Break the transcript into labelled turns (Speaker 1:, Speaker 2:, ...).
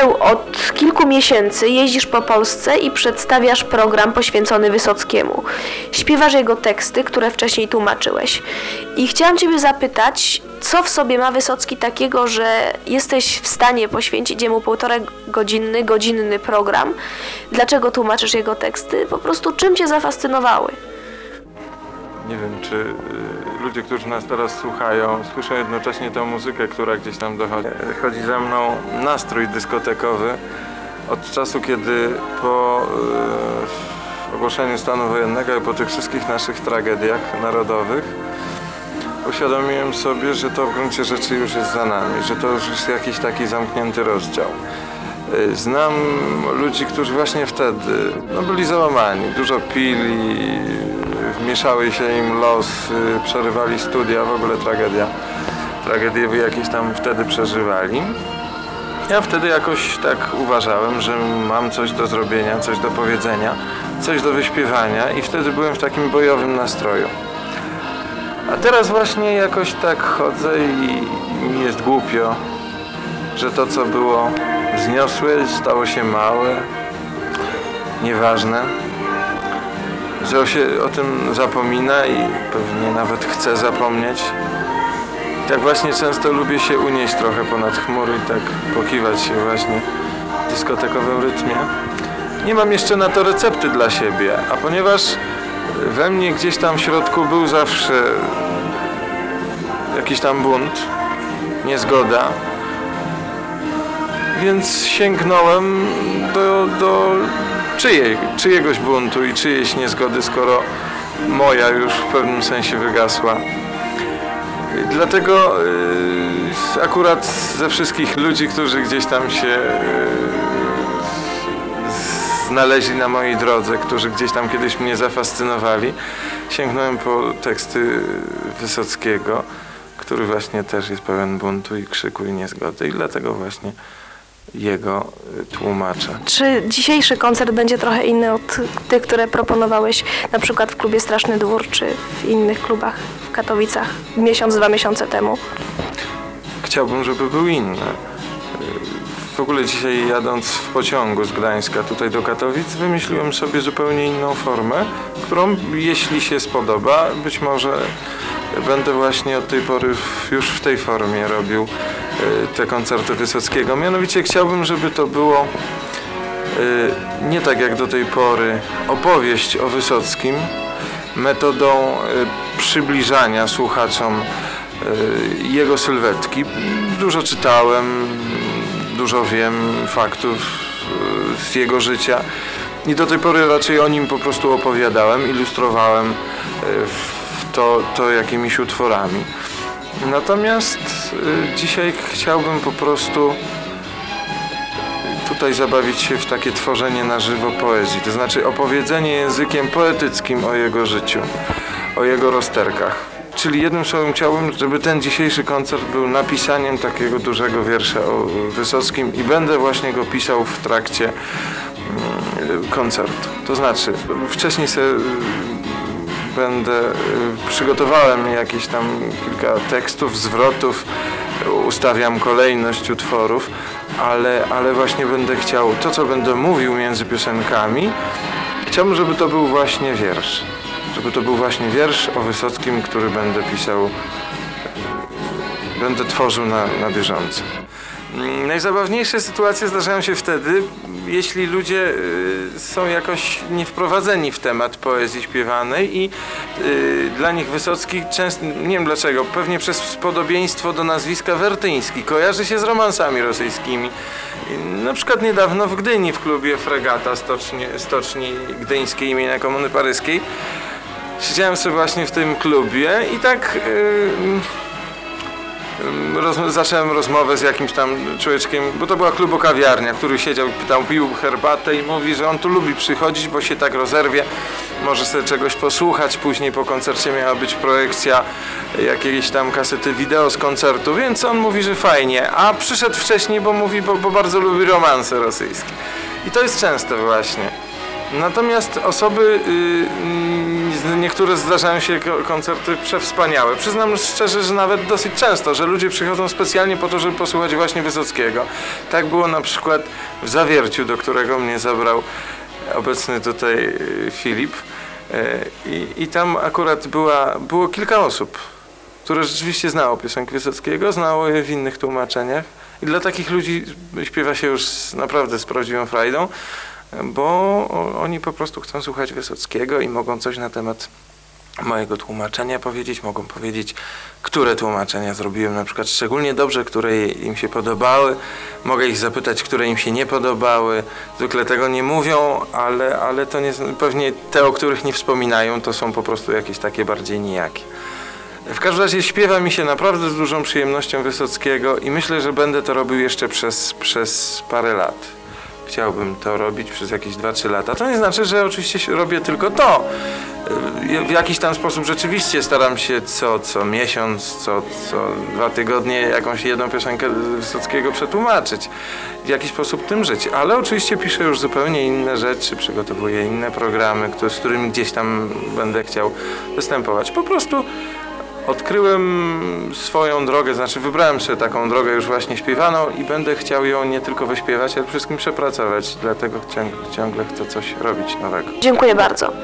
Speaker 1: Paweł, od kilku miesięcy jeździsz po Polsce i przedstawiasz program poświęcony Wysockiemu. Śpiewasz jego teksty, które wcześniej tłumaczyłeś. I chciałam Ciebie zapytać, co w sobie ma Wysocki takiego, że jesteś w stanie poświęcić jemu 1,5-godzinny program? Dlaczego tłumaczysz jego teksty? Po prostu czym Cię zafascynowały?
Speaker 2: Nie wiem, czy ludzie, którzy nas teraz słuchają, słyszą jednocześnie tę muzykę, która gdzieś tam dochodzi. Chodzi ze mną nastrój dyskotekowy od czasu, kiedy po ogłoszeniu stanu wojennego i po tych wszystkich naszych tragediach narodowych uświadomiłem sobie, że to w gruncie rzeczy już jest za nami, że to już jest jakiś taki zamknięty rozdział. Znam ludzi, którzy właśnie wtedy byli załamani, dużo pili, mieszały się im losy, przerywali studia, w ogóle tragedia. Tragedie jakieś tam wtedy przeżywali. Ja wtedy jakoś tak uważałem, że mam coś do zrobienia, coś do powiedzenia, coś do wyśpiewania i wtedy byłem w takim bojowym nastroju. A teraz właśnie jakoś tak chodzę i mi jest głupio, że to, co było wzniosłe, stało się małe, nieważne, że się o tym zapomina i pewnie nawet chce zapomnieć. Tak właśnie często lubię się unieść trochę ponad chmury i tak pokiwać się właśnie w dyskotekowym rytmie. Nie mam jeszcze na to recepty dla siebie, a ponieważ we mnie gdzieś tam w środku był zawsze jakiś tam bunt, niezgoda, więc sięgnąłem do czyjegoś buntu i czyjejś niezgody, skoro moja już w pewnym sensie wygasła. Dlatego akurat ze wszystkich ludzi, którzy gdzieś tam się znaleźli na mojej drodze, którzy gdzieś tam kiedyś mnie zafascynowali, sięgnąłem po teksty Wysockiego, który właśnie też jest pełen buntu i krzyku i niezgody i dlatego właśnie jego tłumaczę.
Speaker 1: Czy dzisiejszy koncert będzie trochę inny od tych, które proponowałeś na przykład w klubie Straszny Dwór, czy w innych klubach w Katowicach miesiąc, 2 miesiące temu?
Speaker 2: Chciałbym, żeby był inny. W ogóle dzisiaj jadąc w pociągu z Gdańska tutaj do Katowic wymyśliłem sobie zupełnie inną formę, którą jeśli się spodoba, być może będę właśnie od tej pory już w tej formie robił te koncerty Wysockiego. Mianowicie chciałbym, żeby to było nie tak jak do tej pory opowieść o Wysockim, metodą przybliżania słuchaczom jego sylwetki. Dużo czytałem, dużo wiem faktów z jego życia i do tej pory raczej o nim po prostu opowiadałem, ilustrowałem to jakimiś utworami. Natomiast dzisiaj chciałbym po prostu tutaj zabawić się w takie tworzenie na żywo poezji, to znaczy opowiedzenie językiem poetyckim o jego życiu, o jego rozterkach. Czyli jednym słowem chciałbym, żeby ten dzisiejszy koncert był napisaniem takiego dużego wiersza o Wysockim i będę właśnie go pisał w trakcie koncertu. To znaczy wcześniej przygotowałem jakieś tam kilka tekstów, zwrotów, ustawiam kolejność utworów, ale właśnie będę chciał to, co będę mówił między piosenkami, chciałbym, żeby to był właśnie wiersz. Żeby to był właśnie wiersz o Wysockim, który będę pisał, będę tworzył na bieżąco. Najzabawniejsze sytuacje zdarzają się wtedy, jeśli ludzie są jakoś niewprowadzeni w temat poezji śpiewanej i dla nich Wysocki często, nie wiem dlaczego, pewnie przez podobieństwo do nazwiska Wertyński, kojarzy się z romansami rosyjskimi. Na przykład niedawno w Gdyni w klubie Fregata, stoczni gdyńskiej imienia Komuny Paryskiej, siedziałem sobie właśnie w tym klubie i tak zacząłem rozmowę z jakimś tam człowieczkiem, bo to była klubokawiarnia, który siedział, pytał, pił herbatę i mówi, że on tu lubi przychodzić, bo się tak rozerwie, może sobie czegoś posłuchać, później po koncercie miała być projekcja jakiejś tam kasety wideo z koncertu, więc on mówi, że fajnie, a przyszedł wcześniej, bo mówi, bo bardzo lubi romanse rosyjskie. I to jest częste właśnie. Natomiast osoby niektóre zdarzają się koncerty przewspaniałe. Przyznam szczerze, że nawet dosyć często, że ludzie przychodzą specjalnie po to, żeby posłuchać właśnie Wysockiego. Tak było na przykład w Zawierciu, do którego mnie zabrał obecny tutaj Filip. I tam akurat było kilka osób, które rzeczywiście znało piosenki Wysockiego, znało je w innych tłumaczeniach. I dla takich ludzi śpiewa się już naprawdę z prawdziwą frajdą, bo oni po prostu chcą słuchać Wysockiego i mogą coś na temat mojego tłumaczenia powiedzieć, mogą powiedzieć, które tłumaczenia zrobiłem na przykład szczególnie dobrze, które im się podobały. Mogę ich zapytać, które im się nie podobały. Zwykle tego nie mówią, ale to nie, pewnie te, o których nie wspominają, to są po prostu jakieś takie bardziej nijakie. W każdym razie śpiewa mi się naprawdę z dużą przyjemnością Wysockiego i myślę, że będę to robił jeszcze przez parę lat. Chciałbym to robić przez jakieś 2-3 lata. To nie znaczy, że oczywiście robię tylko to. W jakiś tam sposób rzeczywiście staram się co miesiąc, co 2 tygodnie jakąś jedną piosenkę Wysockiego przetłumaczyć. W jakiś sposób tym żyć. Ale oczywiście piszę już zupełnie inne rzeczy, przygotowuję inne programy, z którymi gdzieś tam będę chciał występować. Po prostu odkryłem swoją drogę, znaczy wybrałem sobie taką drogę już właśnie śpiewaną i będę chciał ją nie tylko wyśpiewać, ale przede wszystkim przepracować. Dlatego ciągle chcę coś robić nowego.
Speaker 1: Dziękuję bardzo.